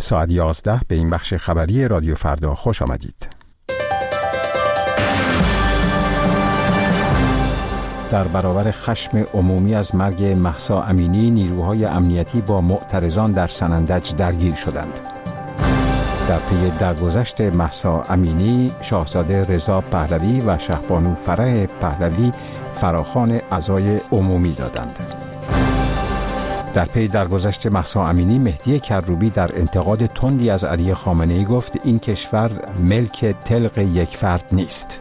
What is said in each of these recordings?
ساعت 11 به این بخش خبری رادیو فردا خوش آمدید. در برابر خشم عمومی از مرگ مهسا امینی، نیروهای امنیتی با معترضان در سنندج درگیر شدند. در پی درگذشت مهسا امینی، شاهزاده رضا پهلوی و شهبانو فرح پهلوی فراخوان عزای عمومی دادند. در پی درگذشت مهسا امینی، مهدی کروبی در انتقاد تندی از علی خامنه‌ای گفت این کشور ملک تلق یک فرد نیست.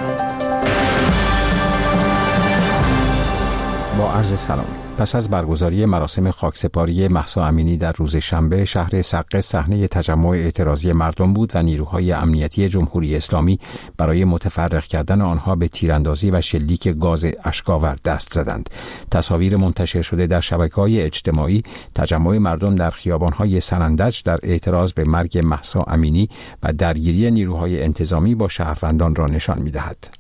با عرض سلام. پس از برگزاری مراسم خاکسپاری مهسا امینی در روز شنبه، شهر سقز صحنه تجمع اعتراضی مردم بود و نیروهای امنیتی جمهوری اسلامی برای متفرق کردن آنها به تیراندازی و شلیک گاز اشک‌آور دست زدند. تصاویر منتشر شده در شبکه‌های اجتماعی تجمع مردم در خیابان‌های سنندج در اعتراض به مرگ مهسا امینی و درگیری نیروهای انتظامی با شهروندان را نشان می‌دهد.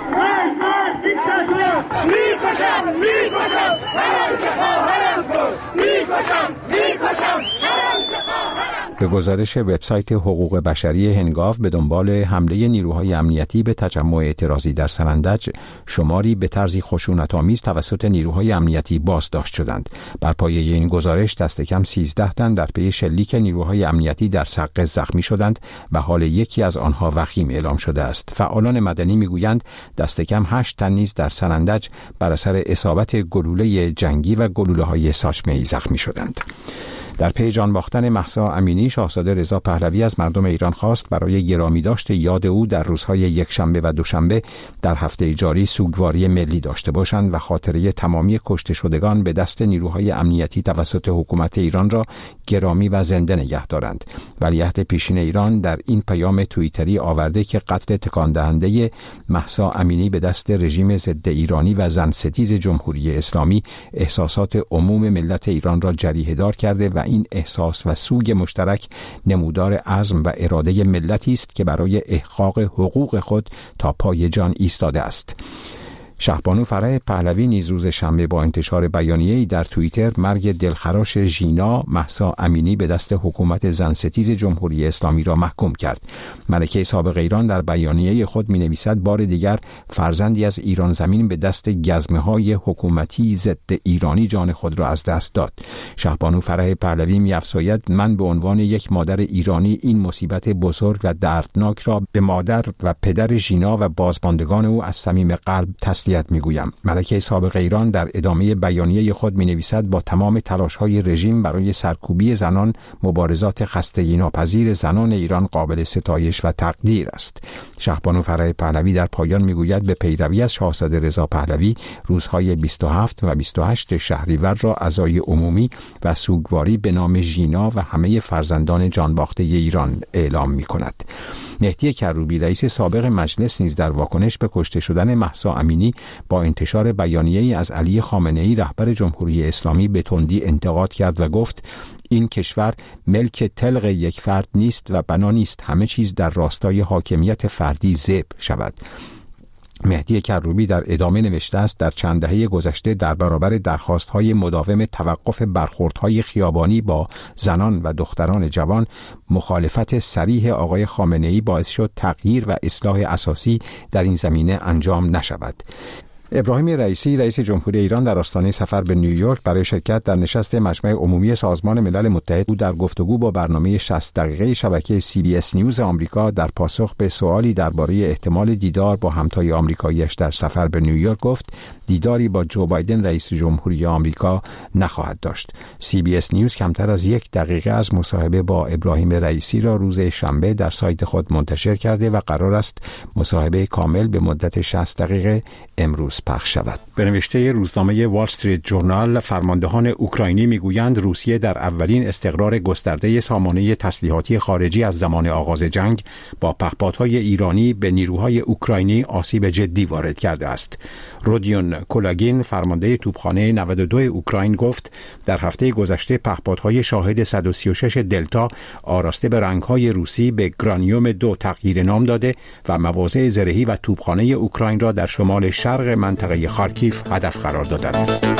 به گزارش وبسایت حقوق بشری هنگاو، به دنبال حمله نیروهای امنیتی به تجمع اعتراضی در سنندج، شماری به طرزی خشونت‌آمیز توسط نیروهای امنیتی بازداشت شدند. بر پایه این گزارش دست کم 13 تن در پی شلیک نیروهای امنیتی در سقز زخمی شدند و حال یکی از آنها وخیم اعلام شده است. فعالان مدنی میگویند دست کم 8 تن نیز در سنندج بر اثر اصابت گلوله جنگی و گلوله‌های ساچمه‌ای زخمی شدند. در پی جان باختن مهسا امینی، شاهزاده رضا پهلوی از مردم ایران خواست برای گرامیداشت یاد او در روزهای یکشنبه و دوشنبه در هفته جاری سوگواری ملی داشته باشند و خاطره تمامی کشته شدگان به دست نیروهای امنیتی توسط حکومت ایران را گرامی و زنده نگه دارند. ولیعهد پیشین ایران در این پیام توییتری آورده که قتل تکان دهنده مهسا امینی به دست رژیم ضد ایرانی و زن ستیز جمهوری اسلامی احساسات عموم ملت ایران را جریحه دار کرده و این احساس و سوگ مشترک نمودار عزم و اراده ملتی است که برای احقاق حقوق خود تا پای جان ایستاده است. شهبانو فرح پهلوی نیز روز شنبه با انتشار بیانیه‌ای در توییتر مرگ دلخراش ژینا مهسا امینی به دست حکومت زن ستیز جمهوری اسلامی را محکوم کرد. ملکه سابق ایران در بیانیه خود می‌نویسد بار دیگر فرزندی از ایران زمین به دست گزمه‌های حکومتی ضد ایرانی جان خود را از دست داد. شهبانو فرح پهلوی می‌افزاید من به عنوان یک مادر ایرانی این مصیبت بزرگ و دردناک را به مادر و پدر ژینا و بازماندگان او از صمیم قلب میگویم. ملکه سابق ایران در ادامه بیانیه خود می‌نویسد با تمام تلاش‌های رژیم برای سرکوبی زنان، مبارزات خستگی ناپذیر زنان ایران قابل ستایش و تقدیر است. شهبانو فرح پهلوی در پایان میگوید به پیروی از شاهزاده رضا پهلوی، روزهای 27 و 28 شهریور را عزای عمومی و سوگواری به نام ژینا و همه فرزندان جانباخته ایران اعلام می‌کند. مهدی کروبی رئیس سابق مجلس نیز در واکنش به کشته شدن مهسا امینی با انتشار بیانیه‌ای از علی خامنه‌ای رهبر جمهوری اسلامی به تندی انتقاد کرد و گفت این کشور ملک تلق یک فرد نیست و بنا نیست همه چیز در راستای حاکمیت فردی ذبح شود. مهدی کروبی در ادامه نوشته است در چند دهه گذشته در برابر درخواست‌های مداوم توقف برخوردهای خیابانی با زنان و دختران جوان، مخالفت صریح آقای خامنه‌ای باعث شد تغییر و اصلاح اساسی در این زمینه انجام نشود. ابراهیم رئیسی رئیس جمهوری ایران در آستانه سفر به نیویورک برای شرکت در نشست مجمع عمومی سازمان ملل متحد بود. در گفتگو با برنامه 60 دقیقه شبکه CBS نیوز آمریکا در پاسخ به سوالی درباره احتمال دیدار با همتای آمریکایی‌اش در سفر به نیویورک گفت دیداری با جو بایدن رئیس جمهوری آمریکا نخواهد داشت. CBS نیوز کمتر از 1 دقیقه از مصاحبه با ابراهیم رئیسی را روز شنبه در سایت خود منتشر کرده و قرار است مصاحبه کامل به مدت 60 دقیقه امروز پخش شود. به نوشته روزنامه وال استریت جورنال، فرماندهان اوکراینی میگویند روسیه در اولین استقرار گسترده سامانه تسلیحاتی خارجی از زمان آغاز جنگ با پهپادهای ایرانی به نیروهای اوکراینی آسیب جدی وارد کرده است. رودیون کولاگین، فرمانده توپخانه 92 اوکراین، گفت در هفته گذشته پهپادهای شاهد 136 دلتا آراسته به رنگ‌های روسی به گرانیوم 2 تغییر نام داده و مواضع زرهی و توپخانه اوکراین را در شمال شرق منطقه خارکیف هدف قرار دادند.